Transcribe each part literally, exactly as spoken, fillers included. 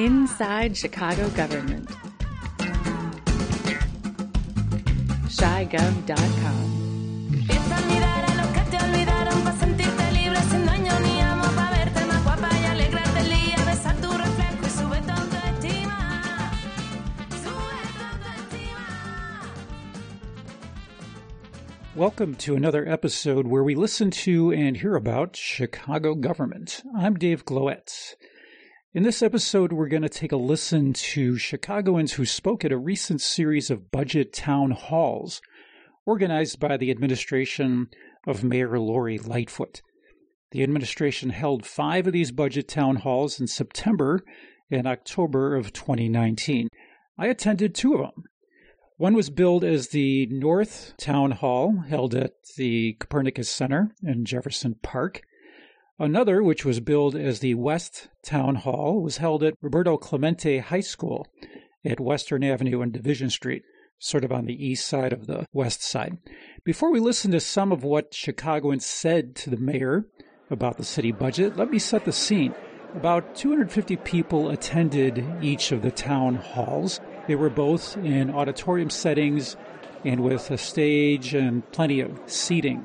Inside Chicago Government. Chi Gov dot com. Welcome to another episode where we listen to and hear about Chicago government. I'm Dave Gloetz. In this episode, we're going to take a listen to Chicagoans who spoke at a recent series of budget town halls organized by the administration of Mayor Lori Lightfoot. The administration held five of these budget town halls in September and October of twenty nineteen. I attended two of them. One was billed as the North Town Hall, held at the Copernicus Center in Jefferson Park. Another, which was billed as the West Town Hall, was held at Roberto Clemente High School at Western Avenue and Division Street, sort of on the east side of the west side. Before we listen to some of what Chicagoans said to the mayor about the city budget, let me set the scene. About two hundred fifty people attended each of the town halls. They were both in auditorium settings and with a stage and plenty of seating.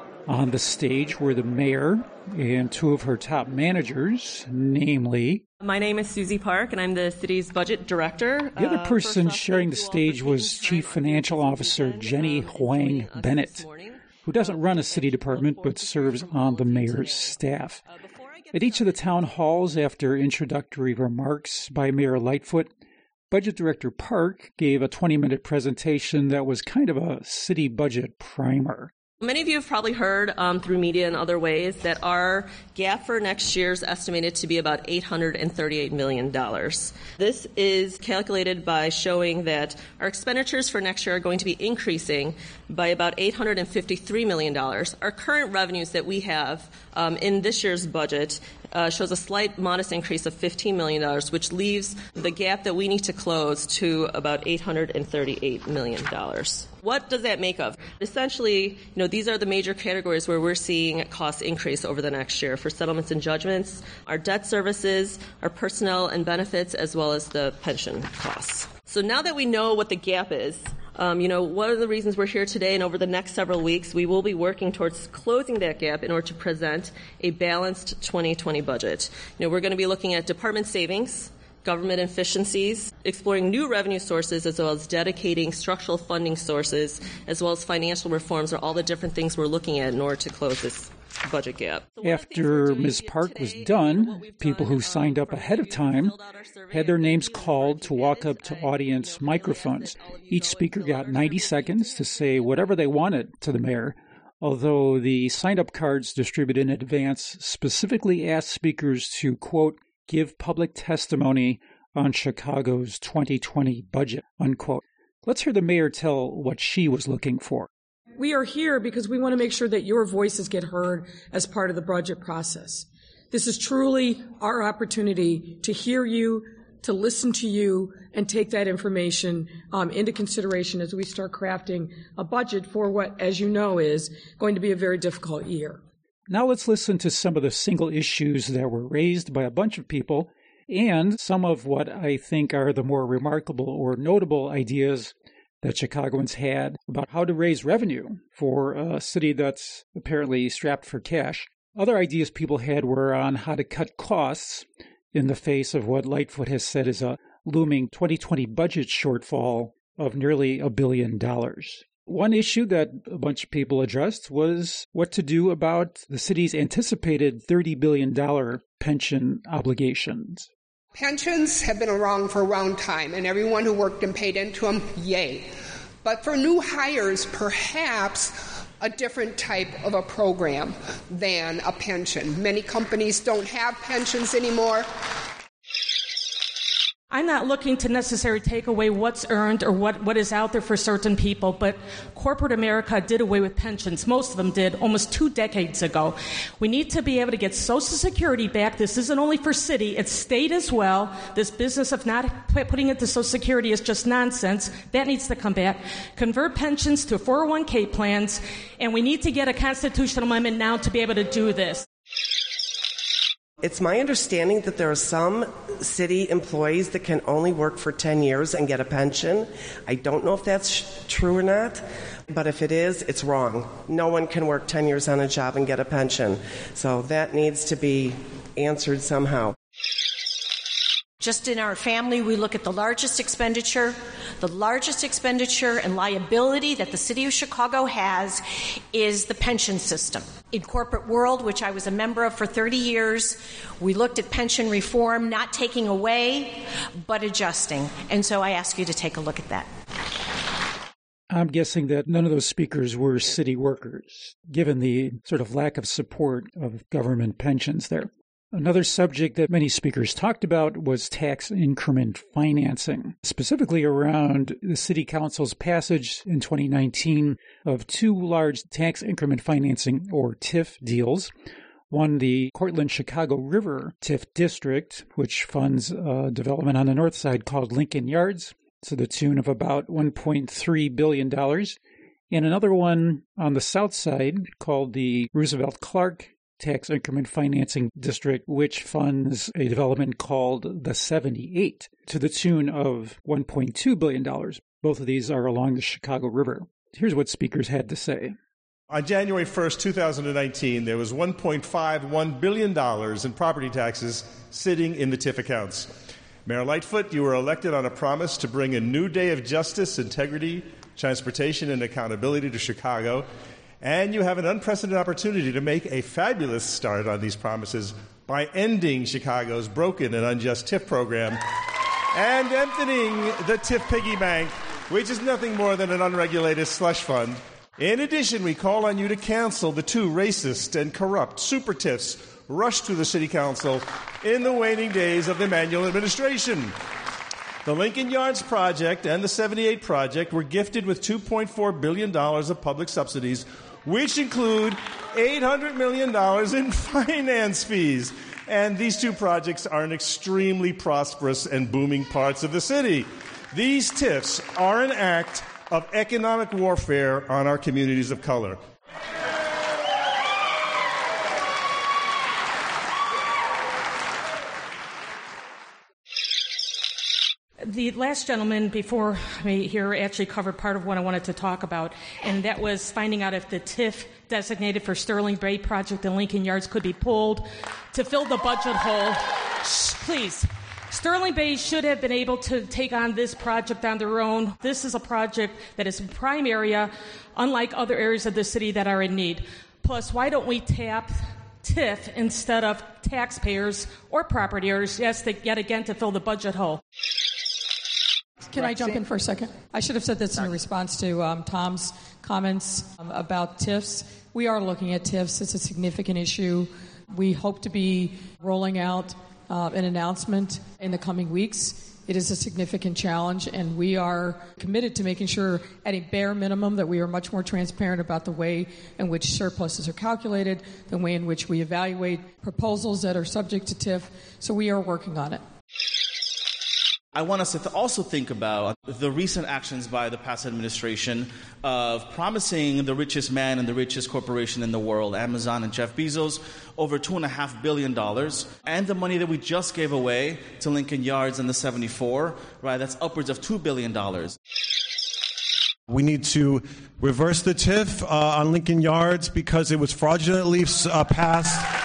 On the stage were the mayor and two of her top managers, namely... My name is Susie Park, and I'm the city's budget director. The other person uh, sharing the stage was Chief Financial Officer Jenny Huang Bennett, who doesn't run a city department but serves on the mayor's staff. At each of the town halls, after introductory remarks by Mayor Lightfoot, Budget Director Park gave a twenty-minute presentation that was kind of a city budget primer. Many of you have probably heard um, through media and other ways that our gap for next year is estimated to be about eight hundred thirty-eight million dollars. This is calculated by showing that our expenditures for next year are going to be increasing by about eight hundred fifty-three million dollars. Our current revenues that we have um, in this year's budget Uh, shows a slight, modest increase of fifteen million dollars, which leaves the gap that we need to close to about eight hundred thirty-eight million dollars. What does that make of? Essentially, you know, these are the major categories where we're seeing costs increase over the next year for settlements and judgments, our debt services, our personnel and benefits, as well as the pension costs. So now that we know what the gap is, Um, you know, one of the reasons we're here today and over the next several weeks, we will be working towards closing that gap in order to present a balanced twenty twenty budget. You know, we're going to be looking at department savings, government efficiencies, exploring new revenue sources, as well as dedicating structural funding sources, as well as financial reforms are all the different things we're looking at in order to close this budget gap. After Miz Park was done, people who signed up ahead of time had their names called to walk up to audience microphones. Each speaker got ninety seconds to say whatever they wanted to the mayor, although the sign-up cards distributed in advance specifically asked speakers to, quote, give public testimony on Chicago's twenty twenty budget, unquote. Let's hear the mayor tell what she was looking for. We are here because we want to make sure that your voices get heard as part of the budget process. This is truly our opportunity to hear you, to listen to you, and take that information um, into consideration as we start crafting a budget for what, as you know, is going to be a very difficult year. Now let's listen to some of the single issues that were raised by a bunch of people and some of what I think are the more remarkable or notable ideas that Chicagoans had about how to raise revenue for a city that's apparently strapped for cash. Other ideas people had were on how to cut costs in the face of what Lightfoot has said is a looming twenty twenty budget shortfall of nearly a billion dollars. One issue that a bunch of people addressed was what to do about the city's anticipated thirty billion dollars pension obligations. Pensions have been around for a long time, and everyone who worked and paid into them, yay. But for new hires, perhaps a different type of a program than a pension. Many companies don't have pensions anymore. I'm not looking to necessarily take away what's earned or what, what is out there for certain people, but corporate America did away with pensions. Most of them did almost two decades ago. We need to be able to get Social Security back. This isn't only for city, it's state as well. This business of not putting it to Social Security is just nonsense. That needs to come back. Convert pensions to four oh one k plans, and we need to get a constitutional amendment now to be able to do this. It's my understanding that there are some city employees that can only work for ten years and get a pension. I don't know if that's true or not, but if it is, it's wrong. No one can work ten years on a job and get a pension. So that needs to be answered somehow. Just in our family, we look at the largest expenditure. The largest expenditure and liability that the city of Chicago has is the pension system. In corporate world, which I was a member of for thirty years, we looked at pension reform, not taking away, but adjusting. And so I ask you to take a look at that. I'm guessing that none of those speakers were city workers, given the sort of lack of support of government pensions there. Another subject that many speakers talked about was tax increment financing, specifically around the City Council's passage in twenty nineteen of two large tax increment financing, or T I F, deals. One, the Cortland-Chicago River T I F district, which funds a development on the north side called Lincoln Yards, to the tune of about one point three billion dollars. And another one on the south side called the Roosevelt Clark Tax Increment Financing District, which funds a development called the seventy-eight to the tune of one point two billion dollars. Both of these are along the Chicago River. Here's what speakers had to say. On January first, two thousand nineteen, there was one point five one billion dollars in property taxes sitting in the T I F accounts. Mayor Lightfoot, you were elected on a promise to bring a new day of justice, integrity, transportation, and accountability to Chicago. And you have an unprecedented opportunity to make a fabulous start on these promises by ending Chicago's broken and unjust T I F program and emptying the T I F piggy bank, which is nothing more than an unregulated slush fund. In addition, we call on you to cancel the two racist and corrupt super T I Fs rushed through the City Council in the waning days of the Emanuel administration. The Lincoln Yards project and the seventy-eight project were gifted with two point four billion dollars of public subsidies, which include eight hundred million dollars in finance fees. And these two projects are in extremely prosperous and booming parts of the city. These T I Fs are an act of economic warfare on our communities of color. The last gentleman before me here actually covered part of what I wanted to talk about, and that was finding out if the T I F designated for Sterling Bay project and Lincoln Yards could be pulled to fill the budget hole. Shh, please. Sterling Bay should have been able to take on this project on their own. This is a project that is a prime area, unlike other areas of the city that are in need. Plus, why don't we tap T I F instead of taxpayers or property owners, yes, to, yet again, to fill the budget hole? Can I jump in for a second? I should have said this in response to um, Tom's comments um, about T I Fs. We are looking at T I Fs. It's a significant issue. We hope to be rolling out uh, an announcement in the coming weeks. It is a significant challenge, and we are committed to making sure, at a bare minimum, that we are much more transparent about the way in which surpluses are calculated, the way in which we evaluate proposals that are subject to T I F. So we are working on it. I want us to also think about the recent actions by the past administration of promising the richest man and the richest corporation in the world, Amazon and Jeff Bezos, over two point five billion dollars, and the money that we just gave away to Lincoln Yards and the seventy-four, right, that's upwards of two billion dollars. We need to reverse the T I F uh, on Lincoln Yards because it was fraudulently uh, passed.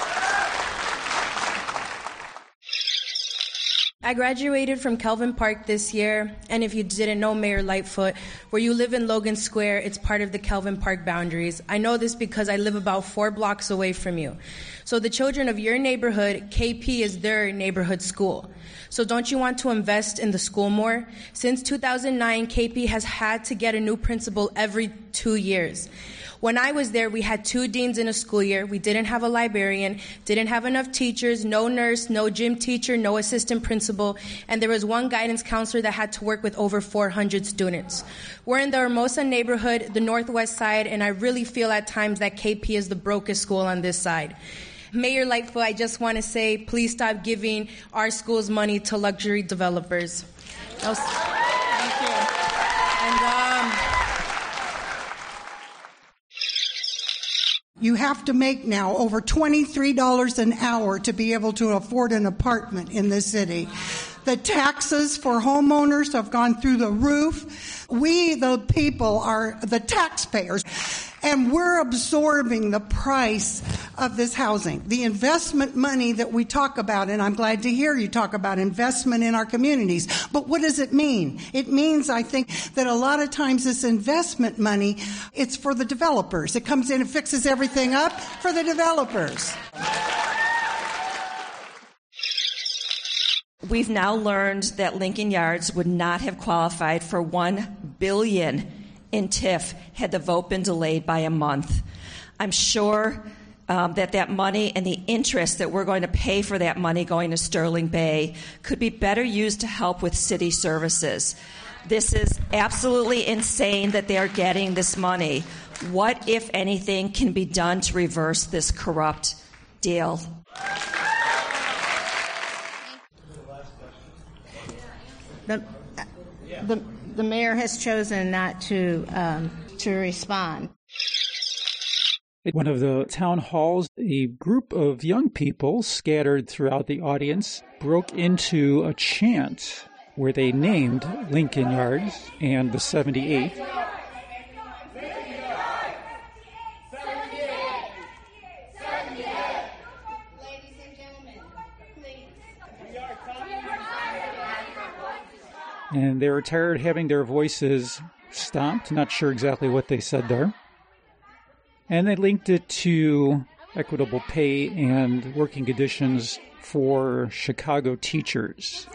I graduated from Kelvin Park this year, and if you didn't know Mayor Lightfoot, where you live in Logan Square, it's part of the Kelvin Park boundaries. I know this because I live about four blocks away from you. So the children of your neighborhood, K P is their neighborhood school. So don't you want to invest in the school more? Since two thousand nine, K P has had to get a new principal every two years. When I was there, we had two deans in a school year. We didn't have a librarian, didn't have enough teachers, no nurse, no gym teacher, no assistant principal, and there was one guidance counselor that had to work with over four hundred students. We're in the Hermosa neighborhood, the northwest side, and I really feel at times that K P is the brokest school on this side. Mayor Lightfoot, I just want to say, please stop giving our schools money to luxury developers. Was, thank you. And, um, You have to make now over twenty-three dollars an hour to be able to afford an apartment in this city. The taxes for homeowners have gone through the roof. We, the people, are the taxpayers, and we're absorbing the price of this housing. The investment money that we talk about, and I'm glad to hear you talk about investment in our communities, but what does it mean? It means, I think, that a lot of times this investment money, it's for the developers. It comes in and fixes everything up for the developers. We've now learned that Lincoln Yards would not have qualified for one billion dollars in T I F had the vote been delayed by a month. I'm sure um, that that money and the interest that we're going to pay for that money going to Sterling Bay could be better used to help with city services. This is absolutely insane that they are getting this money. What, if anything, can be done to reverse this corrupt deal? The, the, the mayor has chosen not to um, to respond. At one of the town halls, a group of young people scattered throughout the audience broke into a chant where they named Lincoln Yards and the seventy-eighth. And they were tired of having their voices stomped. Not sure exactly what they said there. And they linked it to equitable pay and working conditions for Chicago teachers.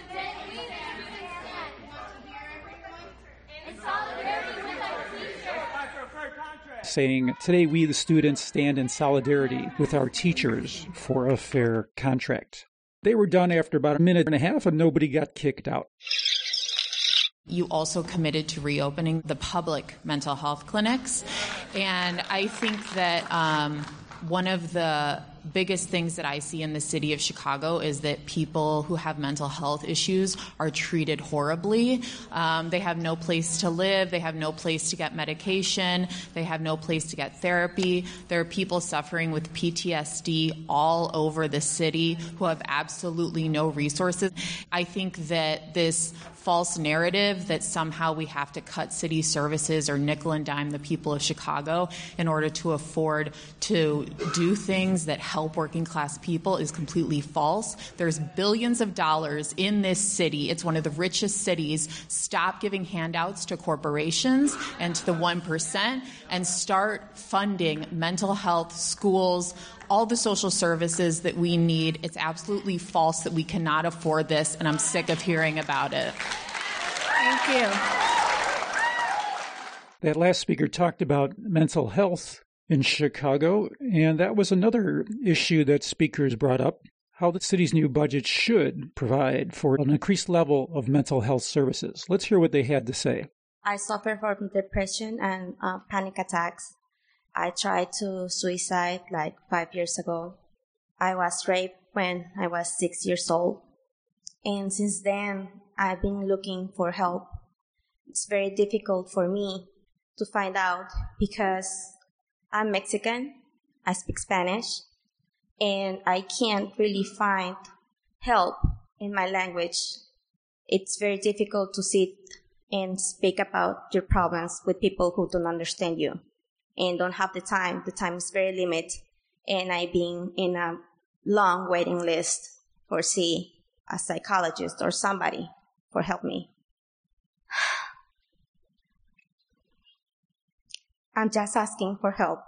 Saying, today we the students stand in solidarity with our teachers for a fair contract. They were done after about a minute and a half and nobody got kicked out. You also committed to reopening the public mental health clinics. And I think that um, one of the biggest things that I see in the city of Chicago is that people who have mental health issues are treated horribly. Um, they have no place to live. They have no place to get medication. They have no place to get therapy. There are people suffering with P T S D all over the city who have absolutely no resources. I think that this false narrative that somehow we have to cut city services or nickel and dime the people of Chicago in order to afford to do things that help working class people is completely false. There's billions of dollars in this city. It's one of the richest cities. Stop giving handouts to corporations and to the one percent and start funding mental health, schools, all the social services that we need. It's absolutely false that we cannot afford this, and I'm sick of hearing about it. Thank you. That last speaker talked about mental health in Chicago, and that was another issue that speakers brought up, how the city's new budget should provide for an increased level of mental health services. Let's hear what they had to say. I suffer from depression and uh, panic attacks. I tried to suicide like five years ago. I was raped when I was six years old. And since then, I've been looking for help. It's very difficult for me to find out because I'm Mexican, I speak Spanish, and I can't really find help in my language. It's very difficult to sit and speak about your problems with people who don't understand you and don't have the time. The time is very limited, and I've been in a long waiting list for see a psychologist or somebody for help me. I'm just asking for help.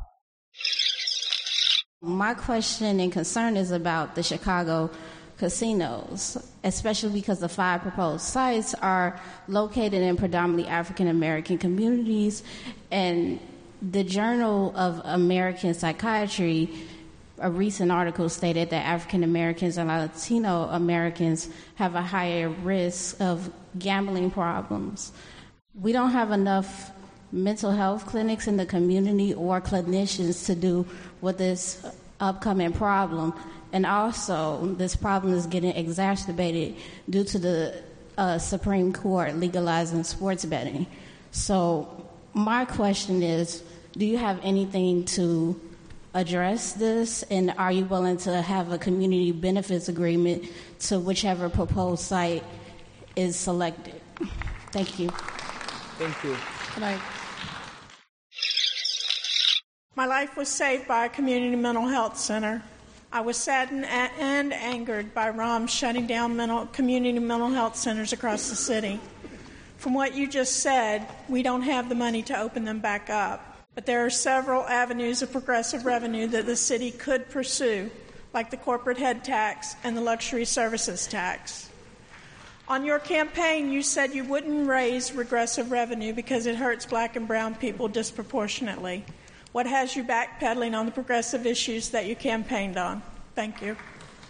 My question and concern is about the Chicago casinos, especially because the five proposed sites are located in predominantly African American communities. And the Journal of American Psychiatry, a recent article stated that African Americans and Latino Americans have a higher risk of gambling problems. We don't have enough mental health clinics in the community or clinicians to do with this upcoming problem. And also, this problem is getting exacerbated due to the uh, Supreme Court legalizing sports betting. So my question is, do you have anything to address this? And are you willing to have a community benefits agreement to whichever proposed site is selected? Thank you. Thank you. Good night. My life was saved by a community mental health center. I was saddened and angered by R O M shutting down mental, community mental health centers across the city. From what you just said, we don't have the money to open them back up. But there are several avenues of progressive revenue that the city could pursue, like the corporate head tax and the luxury services tax. On your campaign, you said you wouldn't raise regressive revenue because it hurts black and brown people disproportionately. What has you backpedaling on the progressive issues that you campaigned on? Thank you.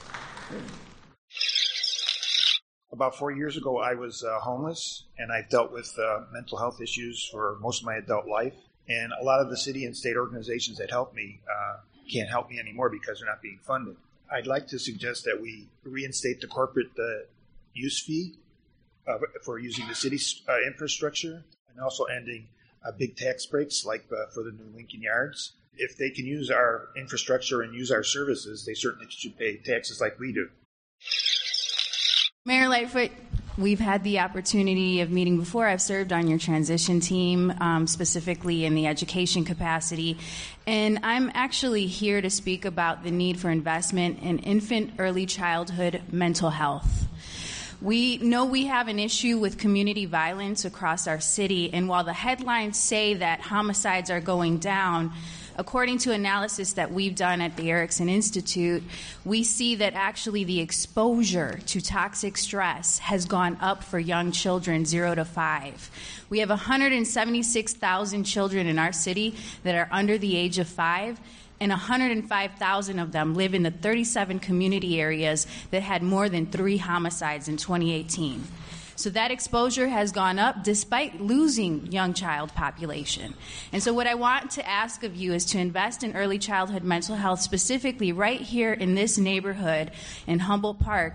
About four years ago, I was uh, homeless, and I dealt with uh, mental health issues for most of my adult life. And a lot of the city and state organizations that helped me uh, can't help me anymore because they're not being funded. I'd like to suggest that we reinstate the corporate uh, use fee uh, for using the city's uh, infrastructure, and also ending Uh, big tax breaks like uh, for the new Lincoln Yards. If they can use our infrastructure and use our services, they certainly should pay taxes like we do. Mayor Lightfoot, we've had the opportunity of meeting before. I've served on your transition team, um, specifically in the education capacity. And I'm actually here to speak about the need for investment in infant early childhood mental health. We know we have an issue with community violence across our city, and while the headlines say that homicides are going down, according to analysis that we've done at the Erickson Institute, we see that actually the exposure to toxic stress has gone up for young children zero to five. We have one hundred seventy-six thousand children in our city that are under the age of five, and one hundred five thousand of them live in the thirty-seven community areas that had more than three homicides in twenty eighteen. So that exposure has gone up despite losing young child population. And so what I want to ask of you is to invest in early childhood mental health, specifically right here in this neighborhood in Humboldt Park.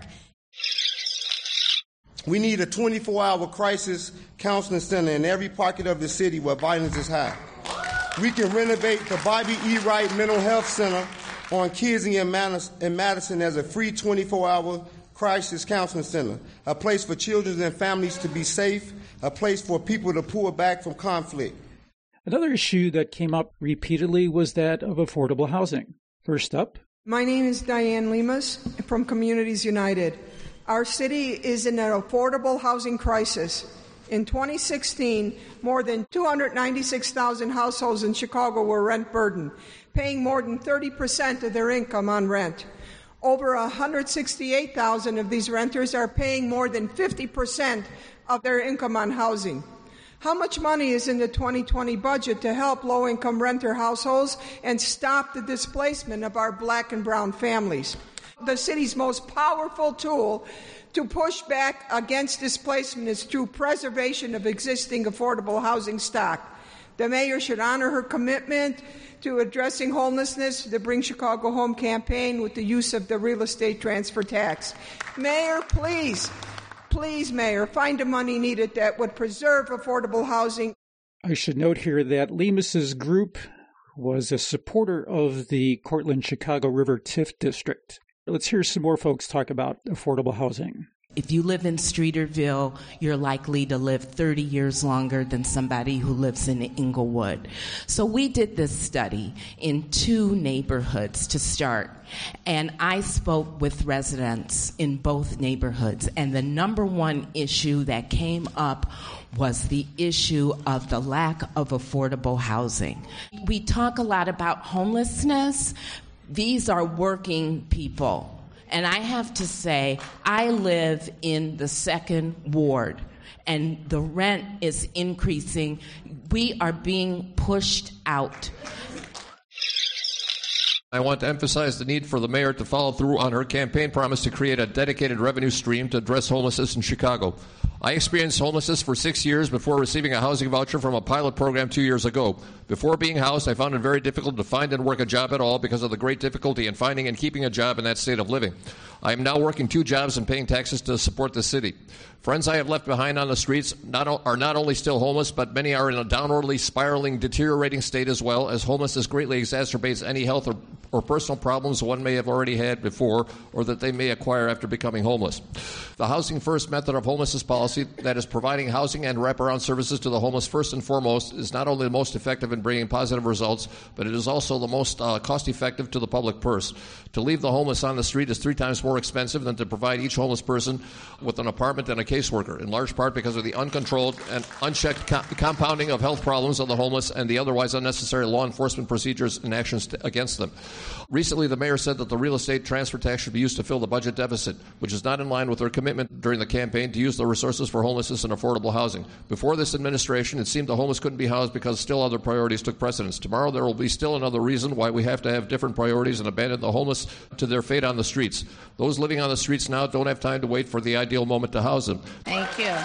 We need a twenty-four hour crisis counseling center in every pocket of the city where violence is high. We can renovate the Bobby E. Wright Mental Health Center on Kizzy and Madison as a free twenty-four hour crisis counseling center, a place for children and families to be safe, a place for people to pull back from conflict. Another issue that came up repeatedly was that of affordable housing. First up. My name is Diane Lemus from Communities United. Our city is in an affordable housing crisis. In twenty sixteen, more than two hundred ninety-six thousand households in Chicago were rent burdened, paying more than thirty percent of their income on rent. Over one hundred sixty-eight thousand of these renters are paying more than fifty percent of their income on housing. How much money is in the twenty twenty budget to help low-income renter households and stop the displacement of our black and brown families? The city's most powerful tool to push back against displacement is through preservation of existing affordable housing stock. The mayor should honor her commitment to addressing homelessness, the Bring Chicago Home campaign, with the use of the real estate transfer tax. Mayor, please, please, Mayor, find the money needed that would preserve affordable housing. I should note here that Lemus's group was a supporter of the Cortland-Chicago River TIF district. Let's hear some more folks talk about affordable housing. If you live in Streeterville, you're likely to live thirty years longer than somebody who lives in Inglewood. So we did this study in two neighborhoods to start, and I spoke with residents in both neighborhoods, and the number one issue that came up was the issue of the lack of affordable housing. We talk a lot about homelessness. These are working people. And I have to say, I live in the second ward, and the rent is increasing. We are being pushed out. I want to emphasize the need for the mayor to follow through on her campaign promise to create a dedicated revenue stream to address homelessness in Chicago. I experienced homelessness for six years before receiving a housing voucher from a pilot program two years ago. Before being housed, I found it very difficult to find and work a job at all because of the great difficulty in finding and keeping a job in that state of living. I am now working two jobs and paying taxes to support the city. Friends I have left behind on the streets not o- are not only still homeless, but many are in a downwardly spiraling, deteriorating state as well, as homelessness greatly exacerbates any health or, or personal problems one may have already had before or that they may acquire after becoming homeless. The Housing First method of homelessness policy, that is providing housing and wraparound services to the homeless first and foremost, is not only the most effective in bringing positive results, but it is also the most uh, cost-effective to the public purse. To leave the homeless on the street is three times more expensive than to provide each homeless person with an apartment and a caseworker, in large part because of the uncontrolled and unchecked co- compounding of health problems of the homeless and the otherwise unnecessary law enforcement procedures and actions t- against them. Recently, the mayor said that the real estate transfer tax should be used to fill the budget deficit, which is not in line with her commitment during the campaign to use the resources for homelessness and affordable housing. Before this administration, it seemed the homeless couldn't be housed because still other priorities took precedence. Tomorrow, there will be still another reason why we have to have different priorities and abandon the homeless to their fate on the streets. Those living on the streets now don't have time to wait for the ideal moment to house them. Thank you.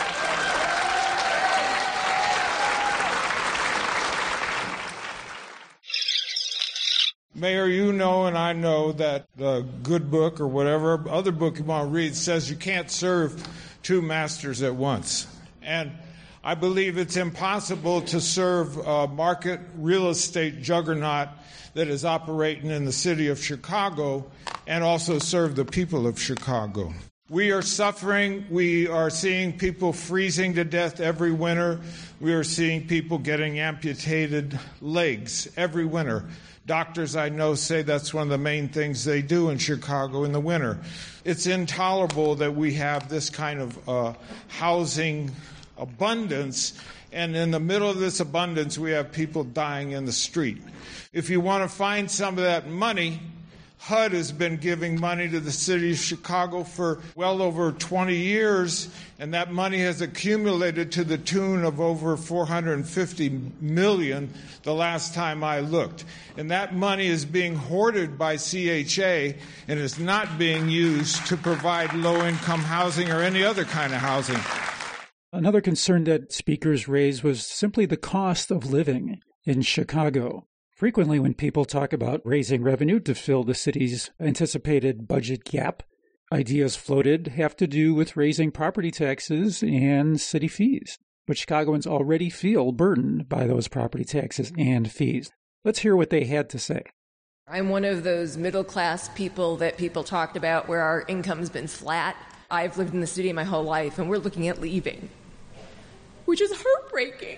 Mayor, you know and I know that the good book or whatever other book you want to read says you can't serve two masters at once. And I believe it's impossible to serve a market real estate juggernaut that is operating in the city of Chicago and also serve the people of Chicago. We are suffering. We are seeing people freezing to death every winter. We are seeing people getting amputated legs every winter. Doctors I know say that's one of the main things they do in Chicago in the winter. It's intolerable that we have this kind of uh, housing abundance, and in the middle of this abundance, we have people dying in the street. If you want to find some of that money, H U D has been giving money to the city of Chicago for well over twenty years, and that money has accumulated to the tune of over four hundred fifty million dollars the last time I looked. And that money is being hoarded by C H A and is not being used to provide low-income housing or any other kind of housing. Another concern that speakers raised was simply the cost of living in Chicago. Frequently, when people talk about raising revenue to fill the city's anticipated budget gap, ideas floated have to do with raising property taxes and city fees. But Chicagoans already feel burdened by those property taxes and fees. Let's hear what they had to say. I'm one of those middle-class people that people talked about where our income's been flat. I've lived in the city my whole life, and we're looking at leaving, which is heartbreaking.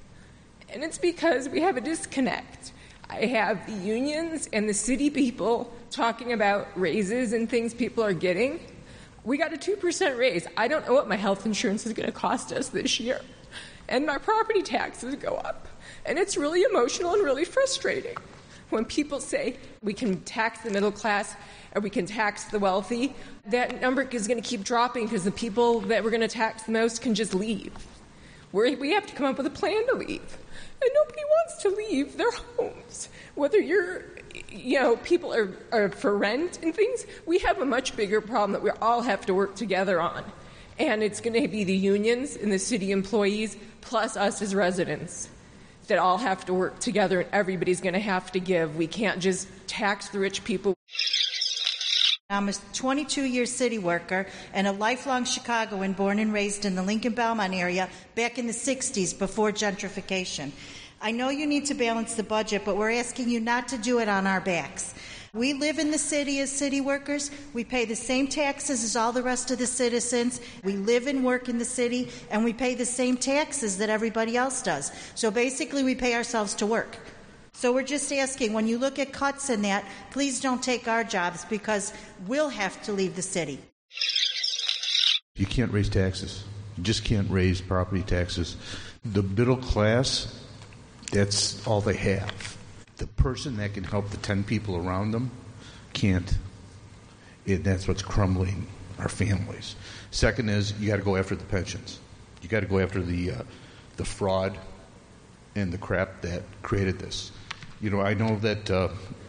And it's because we have a disconnect. I have the unions and the city people talking about raises and things people are getting. We got a two percent raise. I don't know what my health insurance is going to cost us this year. And my property taxes go up. And it's really emotional and really frustrating when people say we can tax the middle class or we can tax the wealthy. That number is going to keep dropping because the people that we're going to tax the most can just leave. We're, we have to come up with a plan to leave. And nobody wants to leave their homes. Whether you're, you know, people are, are for rent and things, we have a much bigger problem that we all have to work together on. And it's going to be the unions and the city employees plus us as residents that all have to work together, and everybody's going to have to give. We can't just tax the rich people. I'm a twenty-two-year city worker and a lifelong Chicagoan, born and raised in the Lincoln-Belmont area back in the sixties before gentrification. I know you need to balance the budget, but we're asking you not to do it on our backs. We live in the city as city workers. We pay the same taxes as all the rest of the citizens. We live and work in the city, and we pay the same taxes that everybody else does. So basically, we pay ourselves to work. So we're just asking, when you look at cuts in that, please don't take our jobs because we'll have to leave the city. You can't raise taxes. You just can't raise property taxes. The middle class, that's all they have. The person that can help the ten people around them can't. And that's what's crumbling our families. Second is you got to go after the pensions. You got to go after the uh, the fraud and the crap that created this. You know, I know that uh,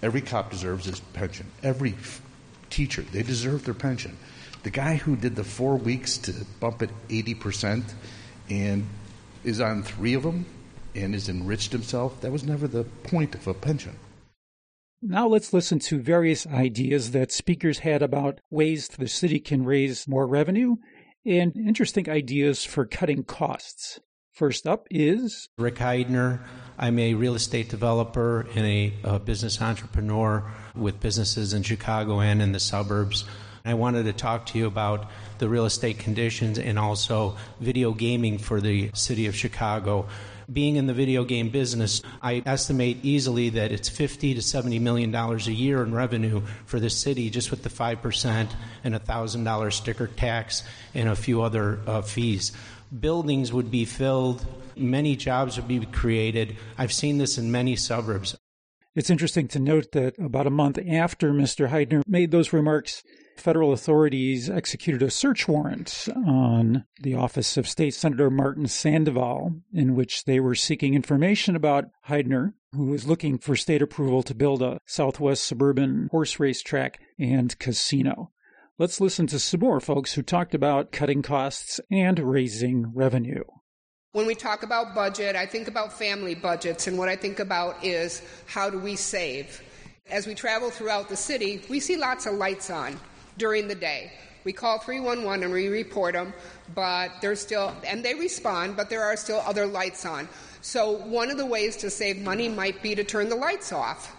Every cop deserves his pension. Every f- teacher, they deserve their pension. The guy who did the four weeks to bump it eighty percent and is on three of them and has enriched himself, that was never the point of a pension. Now let's listen to various ideas that speakers had about ways the city can raise more revenue and interesting ideas for cutting costs. First up is Rick Heidner. I'm a real estate developer and a, a business entrepreneur with businesses in Chicago and in the suburbs. I wanted to talk to you about the real estate conditions and also video gaming for the city of Chicago. Being in the video game business, I estimate easily that it's fifty to seventy million dollars a year in revenue for the city just with the five percent and a one thousand dollars sticker tax and a few other uh, fees. Buildings would be filled, many jobs would be created. I've seen this in many suburbs. It's interesting to note that about a month after Mister Heidner made those remarks, federal authorities executed a search warrant on the office of State Senator Martin Sandoval, in which they were seeking information about Heidner, who was looking for state approval to build a Southwest suburban horse race track and casino. Let's listen to some more folks who talked about cutting costs and raising revenue. When we talk about budget, I think about family budgets, and what I think about is how do we save? As we travel throughout the city, we see lots of lights on during the day. We call three one one and we report them, but there's still, and they respond, but there are still other lights on. So one of the ways to save money might be to turn the lights off.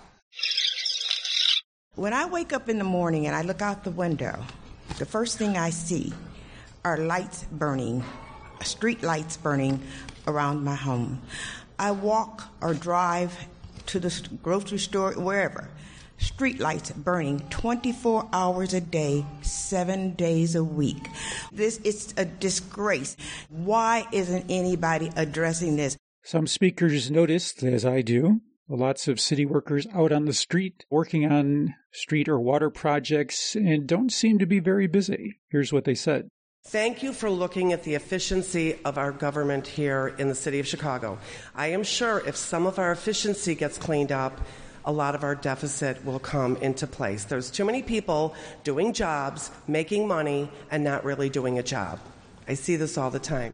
When I wake up in the morning and I look out the window, the first thing I see are lights burning, street lights burning around my home. I walk or drive to the grocery store, wherever. Street lights burning twenty-four hours a day, seven days a week. This is a disgrace. Why isn't anybody addressing this? Some speakers noticed, as I do, lots of city workers out on the street working on street or water projects and don't seem to be very busy. Here's what they said. Thank you for looking at the efficiency of our government here in the city of Chicago. I am sure if some of our efficiency gets cleaned up, a lot of our deficit will come into place. There's too many people doing jobs, making money, and not really doing a job. I see this all the time.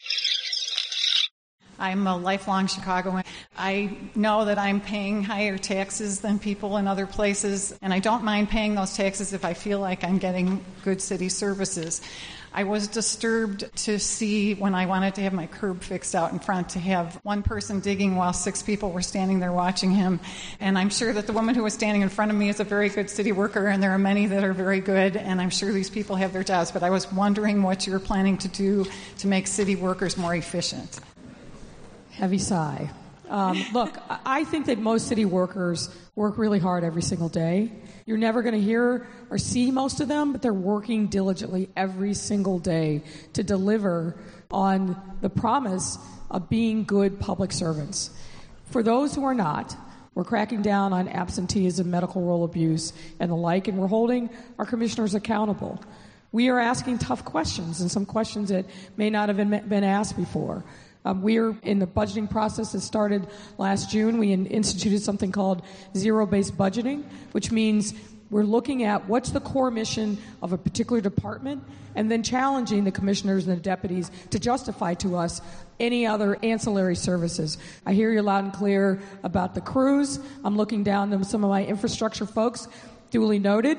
I'm a lifelong Chicagoan. I know that I'm paying higher taxes than people in other places, and I don't mind paying those taxes if I feel like I'm getting good city services. I was disturbed to see when I wanted to have my curb fixed out in front to have one person digging while six people were standing there watching him. And I'm sure that the woman who was standing in front of me is a very good city worker, and there are many that are very good, and I'm sure these people have their jobs. But I was wondering what you're planning to do to make city workers more efficient. Heavy sigh. Um, look, I think that most city workers work really hard every single day. You're never going to hear or see most of them, but they're working diligently every single day to deliver on the promise of being good public servants. For those who are not, we're cracking down on absenteeism, medical role abuse, and the like, and we're holding our commissioners accountable. We are asking tough questions, and some questions that may not have been, been asked before. Um, we're in the budgeting process that started last June. We in, instituted something called zero-based budgeting, which means we're looking at what's the core mission of a particular department and then challenging the commissioners and the deputies to justify to us any other ancillary services. I hear you loud and clear about the crews. I'm looking down to some of my infrastructure folks, duly noted.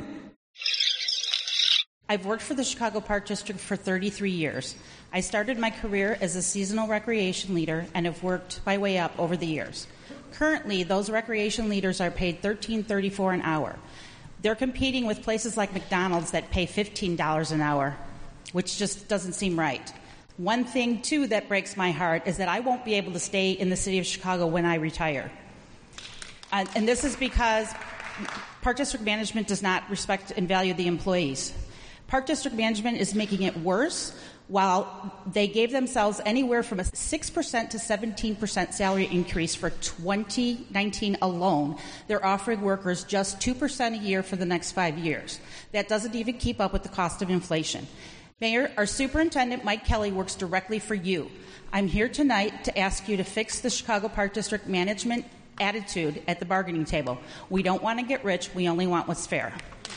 I've worked for the Chicago Park District for thirty-three years. I started my career as a seasonal recreation leader and have worked my way up over the years. Currently, those recreation leaders are paid thirteen thirty-four an hour. They're competing with places like McDonald's that pay fifteen dollars an hour, which just doesn't seem right. One thing, too, that breaks my heart is that I won't be able to stay in the city of Chicago when I retire. Uh, and this is because Park District management does not respect and value the employees. Park District management is making it worse while they gave themselves anywhere from a six percent to seventeen percent salary increase for twenty nineteen alone. They're offering workers just two percent a year for the next five years. That doesn't even keep up with the cost of inflation. Mayor, our superintendent, Mike Kelly, works directly for you. I'm here tonight to ask you to fix the Chicago Park District management attitude at the bargaining table. We don't want to get rich. We only want what's fair.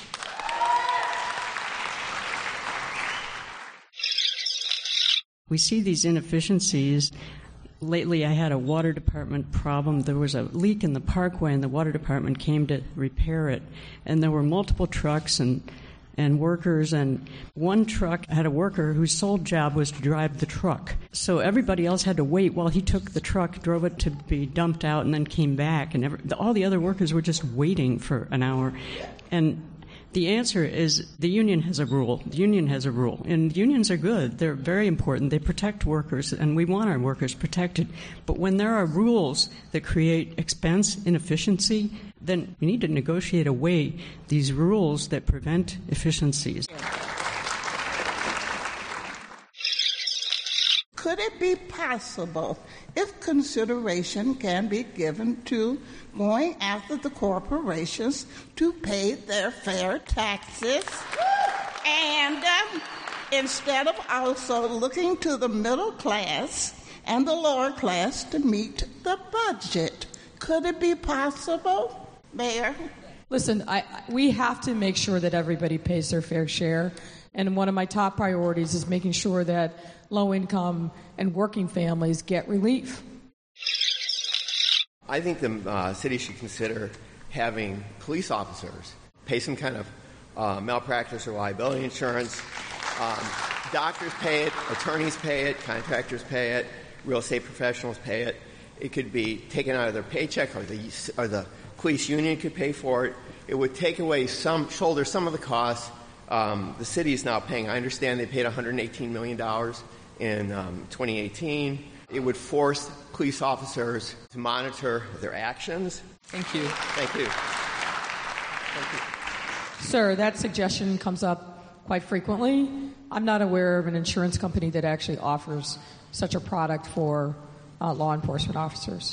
We see these inefficiencies. Lately, I had a water department problem. There was a leak in the parkway, and the water department came to repair it. And there were multiple trucks and and workers, and one truck had a worker whose sole job was to drive the truck. So everybody else had to wait while he took the truck, drove it to be dumped out, and then came back. And every, all the other workers were just waiting for an hour. And the answer is the union has a rule. The union has a rule. And unions are good. They're very important. They protect workers, and we want our workers protected. But when there are rules that create expense, inefficiency, then we need to negotiate away these rules that prevent efficiencies. Could it be possible if consideration can be given to going after the corporations to pay their fair taxes and um, instead of also looking to the middle class and the lower class to meet the budget? Could it be possible, Mayor? Listen, I, we have to make sure that everybody pays their fair share. And one of my top priorities is making sure that low-income and working families get relief. I think the uh, city should consider having police officers pay some kind of uh, malpractice or liability insurance. Um, doctors pay it, attorneys pay it, contractors pay it, real estate professionals pay it. It could be taken out of their paycheck, or the or the police union could pay for it. It would take away some, shoulder some of the costs. Um, the city is now paying. I understand they paid one hundred eighteen million dollars in um, twenty eighteen. It would force police officers to monitor their actions. Thank you. Thank you. Thank you. Sir, that suggestion comes up quite frequently. I'm not aware of an insurance company that actually offers such a product for uh, law enforcement officers.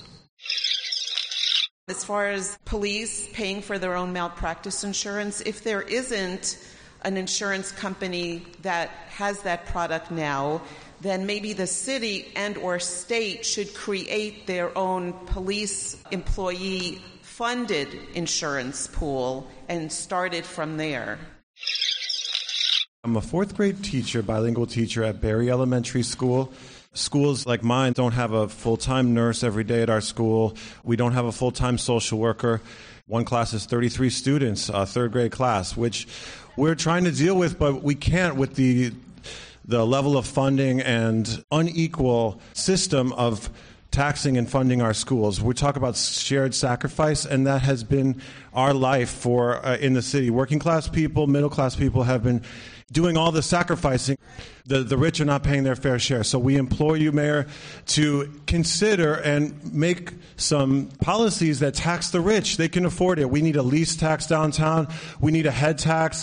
As far as police paying for their own malpractice insurance, if there isn't an insurance company that has that product now, then maybe the city and or state should create their own police employee funded insurance pool and start it from there. I'm a fourth grade teacher, bilingual teacher at Berry Elementary School. Schools like mine don't have a full-time nurse every day at our school. We don't have a full-time social worker. One class is thirty-three students, a third grade class, which we're trying to deal with, but we can't with the the level of funding and unequal system of taxing and funding our schools. We talk about shared sacrifice, and that has been our life for uh, in the city. Working class people, middle class people have been doing all the sacrificing. The, the rich are not paying their fair share. So we implore you, Mayor, to consider and make some policies that tax the rich. They can afford it. We need a lease tax downtown. We need a head tax.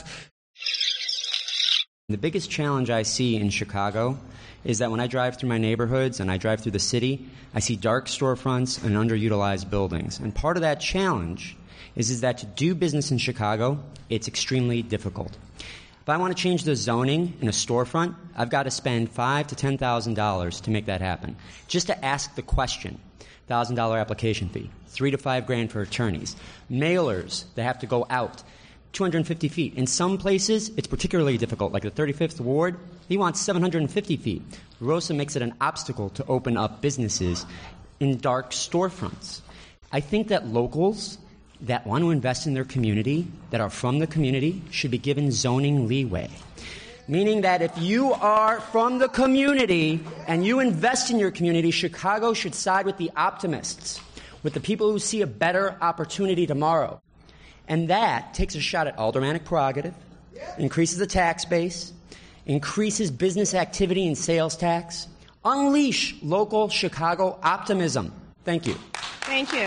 The biggest challenge I see in Chicago is that when I drive through my neighborhoods and I drive through the city, I see dark storefronts and underutilized buildings. And part of that challenge is, is that to do business in Chicago, it's extremely difficult. If I want to change the zoning in a storefront, I've got to spend five to ten thousand dollars to make that happen. Just to ask the question, thousand dollar application fee, three to five grand for attorneys, mailers that have to go out, two hundred fifty feet. In some places, it's particularly difficult, like the thirty-fifth Ward. He wants seven hundred fifty feet. ROSA makes it an obstacle to open up businesses in dark storefronts. I think that locals that want to invest in their community, that are from the community, should be given zoning leeway. Meaning that if you are from the community and you invest in your community, Chicago should side with the optimists, with the people who see a better opportunity tomorrow. And that takes a shot at aldermanic prerogative, increases the tax base, increases business activity and sales tax. Unleash local Chicago optimism. Thank you. Thank you.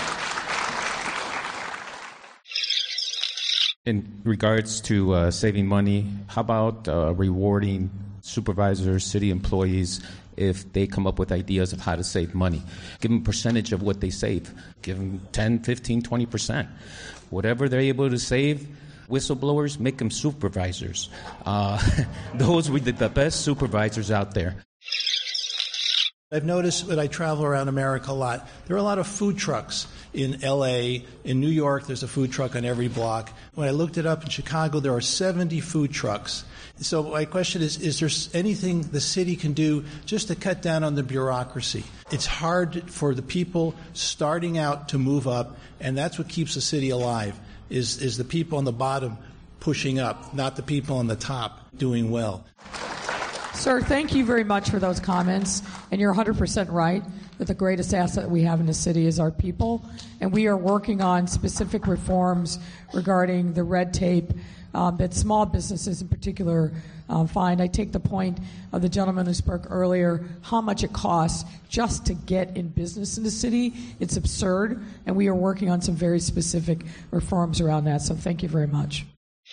In regards to uh, saving money, how about uh, rewarding supervisors, city employees, if they come up with ideas of how to save money? Give them a percentage of what they save. Give them ten, fifteen, twenty percent. Whatever they're able to save, whistleblowers, make them supervisors. Uh, those were the best supervisors out there. I've noticed when I travel around America a lot, there are a lot of food trucks in L A. In New York, there's a food truck on every block. When I looked it up in Chicago, there are seventy food trucks. So my question is, is there anything the city can do just to cut down on the bureaucracy? It's hard for the people starting out to move up, and that's what keeps the city alive, is, is the people on the bottom pushing up, not the people on the top doing well. Sir, thank you very much for those comments. And you're one hundred percent right that the greatest asset we have in the city is our people. And we are working on specific reforms regarding the red tape um, that small businesses in particular um, find. I take the point of the gentleman who spoke earlier, how much it costs just to get in business in the city. It's absurd. And we are working on some very specific reforms around that. So thank you very much.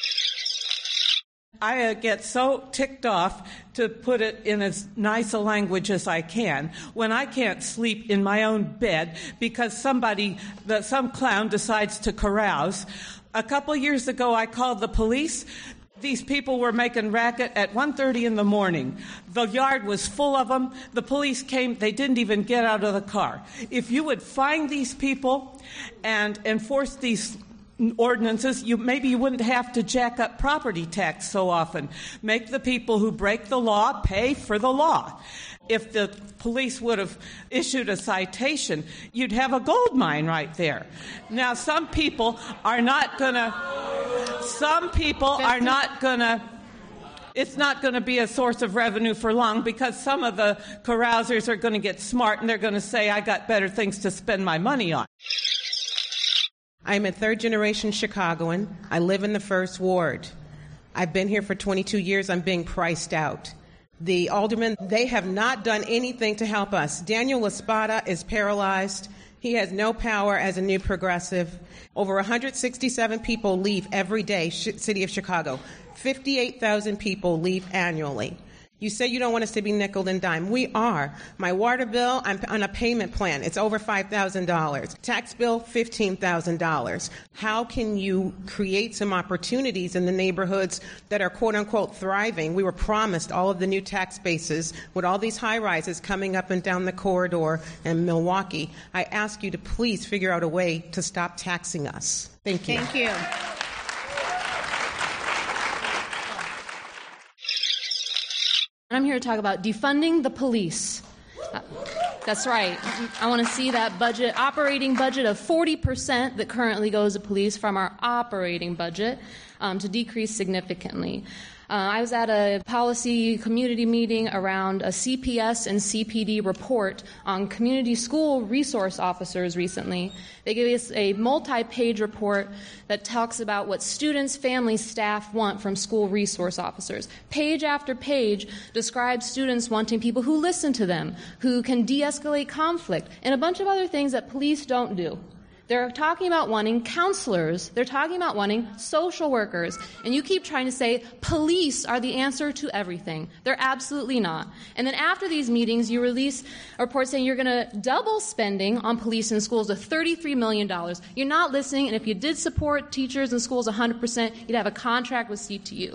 I uh, get so ticked off, to put it in as nice a language as I can, when I can't sleep in my own bed because somebody, the, some clown decides to carouse. A couple years ago, I called the police. These people were making racket at one thirty in the morning. The yard was full of them. The police came. They didn't even get out of the car. If you would find these people and enforce these ordinances, you maybe you wouldn't have to jack up property tax so often. Make the people who break the law pay for the law. If the police would have issued a citation, you'd have a gold mine right there. Now, some people are not gonna, some people are not gonna, it's not going to be a source of revenue for long, because some of the carousers are going to get smart and they're going to say, I got better things to spend my money on. I'm a third-generation Chicagoan. I live in the First Ward. I've been here for twenty-two years. I'm being priced out. The aldermen, they have not done anything to help us. Daniel Espada is paralyzed. He has no power as a new progressive. Over one hundred sixty-seven people leave every day, City of Chicago. fifty-eight thousand people leave annually. You say you don't want us to be nickel and dime. We are. My water bill, I'm on a payment plan. It's over five thousand dollars. Tax bill, fifteen thousand dollars. How can you create some opportunities in the neighborhoods that are quote-unquote thriving? We were promised all of the new tax bases with all these high-rises coming up and down the corridor in Milwaukee. I ask you to please figure out a way to stop taxing us. Thank you. Thank you. I'm here to talk about defunding the police. Uh, that's right. I want to see that budget, operating budget of forty percent that currently goes to police from our operating budget um, to decrease significantly. Uh, I was at a policy community meeting around a C P S and C P D report on community school resource officers recently. They gave us a multi-page report that talks about what students, families, staff want from school resource officers. Page after page describes students wanting people who listen to them, who can de-escalate conflict, and a bunch of other things that police don't do. They're talking about wanting counselors. They're talking about wanting social workers. And you keep trying to say police are the answer to everything. They're absolutely not. And then after these meetings, you release a report saying you're going to double spending on police and schools to thirty-three million dollars. You're not listening, and if you did support teachers and schools one hundred percent, you'd have a contract with C T U.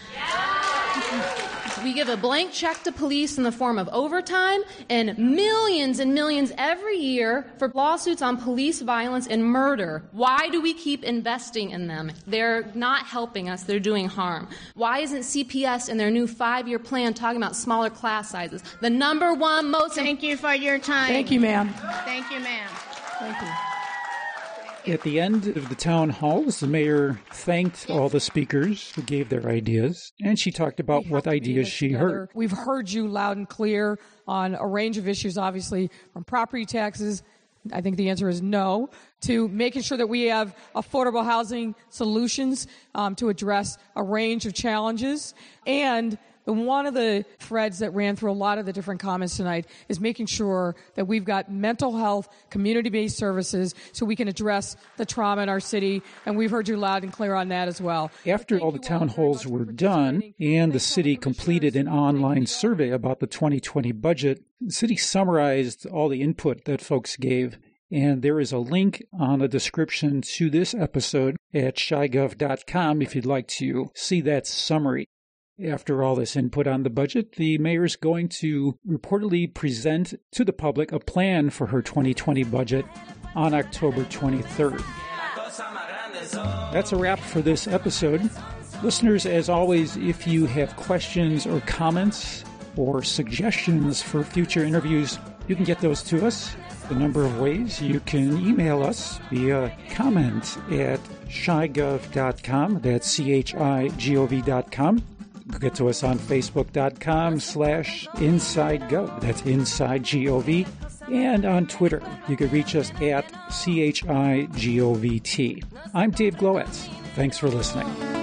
Yeah. We give a blank check to police in the form of overtime and millions and millions every year for lawsuits on police violence and murder. Why do we keep investing in them? They're not helping us. They're doing harm. Why isn't C P S in their new five-year plan talking about smaller class sizes? The number one most... Thank you for your time. Thank you, ma'am. Thank you, ma'am. Thank you. At the end of the town halls, the mayor thanked all the speakers who gave their ideas, and she talked about what ideas she heard. We've heard you loud and clear on a range of issues, obviously, from property taxes. I think the answer is no, to making sure that we have affordable housing solutions um, to address a range of challenges. And the, one of the threads that ran through a lot of the different comments tonight is making sure that we've got mental health, community-based services so we can address the trauma in our city. And we've heard you loud and clear on that as well. After all the town halls were done and the city completed an online survey about the twenty twenty budget, the city summarized all the input that folks gave. And there is a link on the description to this episode at chi gov dot com if you'd like to see that summary. After all this input on the budget, the mayor is going to reportedly present to the public a plan for her twenty twenty budget on October twenty-third. That's a wrap for this episode. Listeners, as always, if you have questions or comments or suggestions for future interviews, you can get those to us. The number of ways: you can email us via comment at chi gov dot com. That's C H I G O V dot com. You can get to us on Facebook.com slash InsideGov. That's Inside G O V. And on Twitter, you can reach us at C H I G O V T. I'm Dave Glowetz. Thanks for listening.